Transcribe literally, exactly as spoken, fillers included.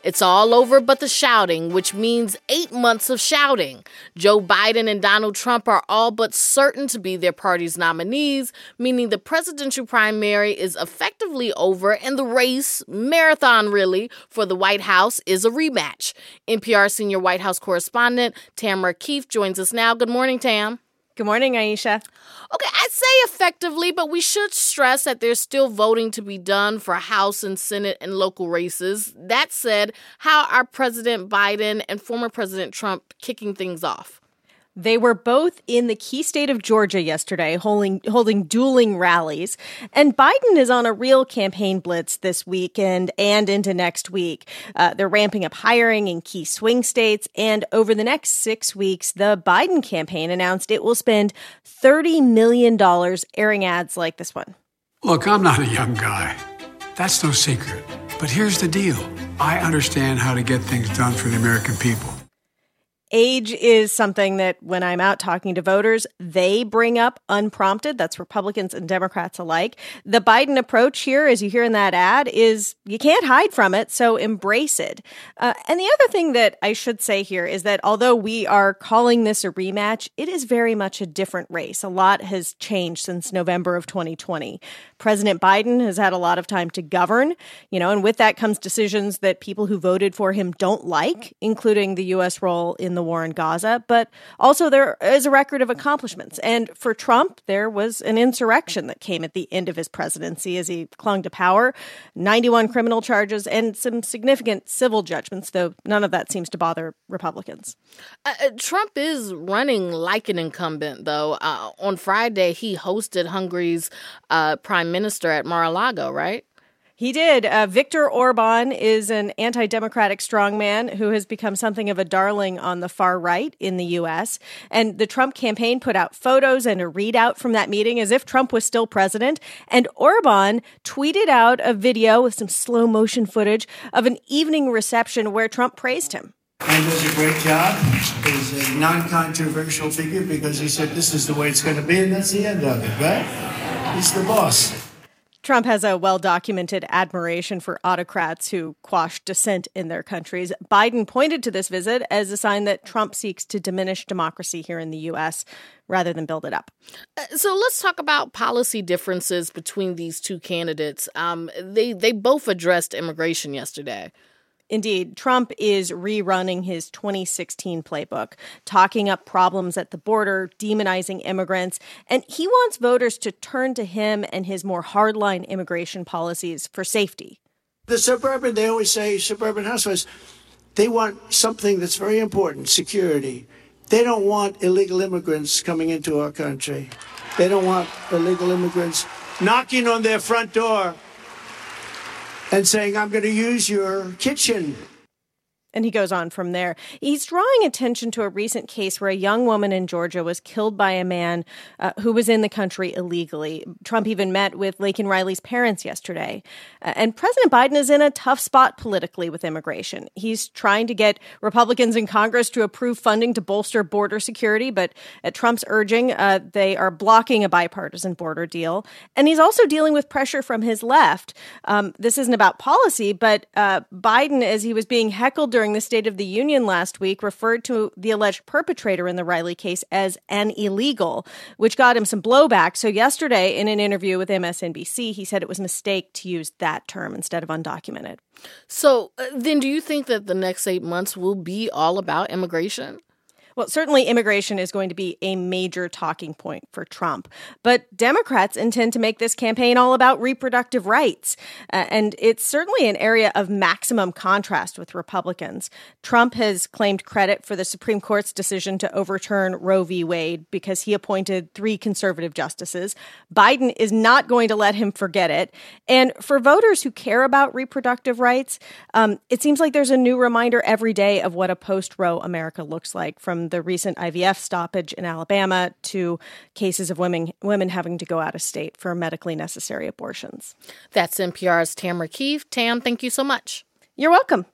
It's all over but the shouting, which means eight months of shouting. Joe Biden and Donald Trump are all but certain to be their party's nominees, meaning the presidential primary is effectively over and the race, marathon really, for the White House is a rematch. N P R senior White House correspondent Tamara Keefe joins us now. Good morning, Tam. Good morning, Aisha. Okay, I'd say effectively, but we should stress that there's still voting to be done for House and Senate and local races. That said, how are President Biden and former President Trump kicking things off? They were both in the key state of Georgia yesterday, holding, holding dueling rallies. And Biden is on a real campaign blitz this weekend and into next week. Uh, they're ramping up hiring in key swing states. And over the next six weeks, the Biden campaign announced it will spend thirty million dollars airing ads like this one. Look, I'm not a young guy. That's no secret. But here's the deal. I understand how to get things done for the American people. Age is something that when I'm out talking to voters, they bring up unprompted. That's Republicans and Democrats alike. The Biden approach here, as you hear in that ad, is you can't hide from it, so embrace it. Uh, and the other thing that I should say here is that although we are calling this a rematch, it is very much a different race. A lot has changed since November of twenty twenty. President Biden has had a lot of time to govern, you know, and with that comes decisions that people who voted for him don't like, including the U S role in the war in Gaza, but also there is a record of accomplishments. And for Trump, there was an insurrection that came at the end of his presidency as he clung to power, ninety-one criminal charges, and some significant civil judgments, though none of that seems to bother Republicans. Uh, Trump is running like an incumbent, though. Uh, on Friday, he hosted Hungary's uh, prime minister at Mar-a-Lago, right? He did. Uh, Viktor Orban is an anti-democratic strongman who has become something of a darling on the far right in the U S. And the Trump campaign put out photos and a readout from that meeting as if Trump was still president. And Orban tweeted out a video with some slow motion footage of an evening reception where Trump praised him. And does a great job. He's a non-controversial figure because he said this is the way it's going to be, and that's the end of it, right? He's the boss. Trump has a well-documented admiration for autocrats who quash dissent in their countries. Biden pointed to this visit as a sign that Trump seeks to diminish democracy here in the U S rather than build it up. So let's talk about policy differences between these two candidates. Um, they, they both addressed immigration yesterday. Indeed, Trump is rerunning his twenty sixteen playbook, talking up problems at the border, demonizing immigrants, and he wants voters to turn to him and his more hardline immigration policies for safety. The suburban, they always say, suburban housewives, they want something that's very important, security. They don't want illegal immigrants coming into our country. They don't want illegal immigrants knocking on their front door and saying, I'm going to use your kitchen. And he goes on from there. He's drawing attention to a recent case where a young woman in Georgia was killed by a man uh, who was in the country illegally. Trump even met with Laken Riley's parents yesterday. Uh, and President Biden is in a tough spot politically with immigration. He's trying to get Republicans in Congress to approve funding to bolster border security, but at Trump's urging, uh, they are blocking a bipartisan border deal. And he's also dealing with pressure from his left. Um, this isn't about policy, but uh, Biden, as he was being heckled during During the State of the Union last week, referred to the alleged perpetrator in the Riley case as an illegal, which got him some blowback. So yesterday, in an interview with M S N B C, he said it was a mistake to use that term instead of undocumented. So uh, then do you think that the next eight months will be all about immigration? Well, certainly immigration is going to be a major talking point for Trump. But Democrats intend to make this campaign all about reproductive rights. Uh, and it's certainly an area of maximum contrast with Republicans. Trump has claimed credit for the Supreme Court's decision to overturn Roe v. Wade because he appointed three conservative justices. Biden is not going to let him forget it. And for voters who care about reproductive rights, um, it seems like there's a new reminder every day of what a post-Roe America looks like, from the recent I V F stoppage in Alabama to cases of women women having to go out of state for medically necessary abortions. That's N P R's Tamara Keefe. Tam, thank you so much. You're welcome.